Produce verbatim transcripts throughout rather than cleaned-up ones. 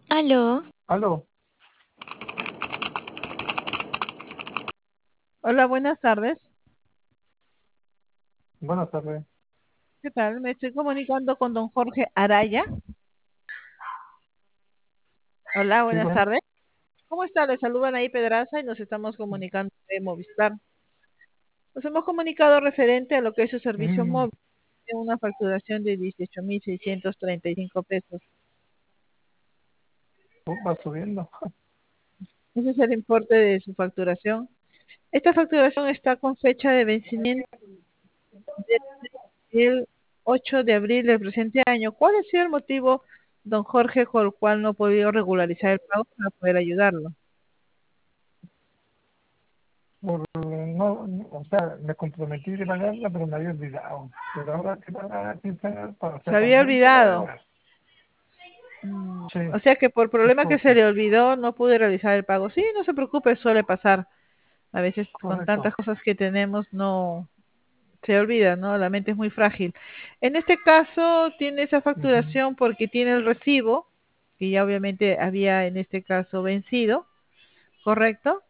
Aló, Aló, Hola, buenas tardes. buenas tardes. ¿Qué tal? Me estoy comunicando con don Jorge Araya. Hola, Sí, buenas bueno. tardes. ¿Cómo está? Le saludan ahí Pedraza y nos estamos comunicando de Movistar. Nos hemos comunicado referente a lo que es su servicio Mm, móvil, de una facturación de dieciocho mil seiscientos treinta y cinco pesos. uh, va subiendo. Ese es el importe de su facturación. Esta facturación está con fecha de vencimiento del ocho de abril del presente año. ¿Cuál ha sido el motivo, don Jorge, por el cual no ha podido regularizar el pago para poder ayudarlo? Por, no, no, o sea, me comprometí de pagarla, pero me había olvidado. Pero ahora que para quince para Se ser había consciente, la voy a olvidado. pagar. Mm, Sí, o sea que por es problema que se correcto. le olvidó, no pude realizar el pago. Sí, no se preocupe, suele pasar. A veces con tantas Correcto. cosas que tenemos no se olvida, ¿no? La mente es muy frágil. En este caso tiene esa Ujú. facturación porque tiene el recibo, que ya obviamente había en este caso vencido, ¿correcto?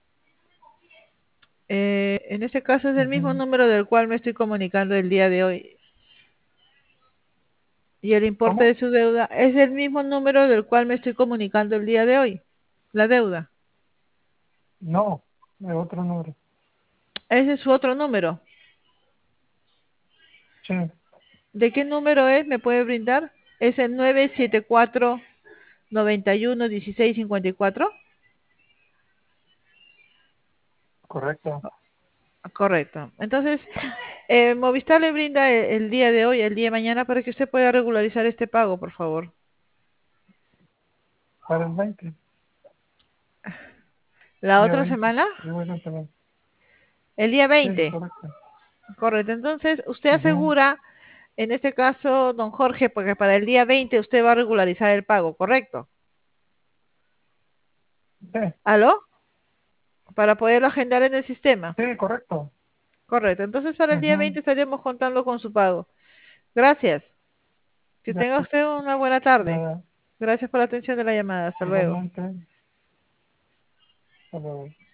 Eh, en este caso es el mismo Ujú. número del cual me estoy comunicando el día de hoy. Y el importe de ¿Cómo? su deuda es el mismo número del cual me estoy comunicando el día de hoy. La deuda. No, es otro número. Ese es su otro número. Sí, ¿De qué número es? ¿Me puede brindar? ¿Es el nueve siete cuatro noventa y uno dieciséis cincuenta y cuatro? correcto. Correcto. Entonces, eh, Movistar le brinda el, el día de hoy, el día de mañana, para que usted pueda regularizar este pago, por favor. Para el veinte, La día otra veinte. semana, Yo voy a cancelar. el día Sí, veinte. correcto. Correcto. Entonces, usted Ujú. asegura, en este caso, don Jorge, porque para el día veinte usted va a regularizar el pago, ¿correcto? Sí, ¿Aló? Para poderlo agendar en el sistema. sí, correcto. Correcto. Entonces, para el día Ujú. veinte estaríamos contando con su pago. Gracias. Que Ya, tenga usted una buena tarde. nada, Gracias por la atención de la llamada. Hasta luego. igualmente. Hasta luego.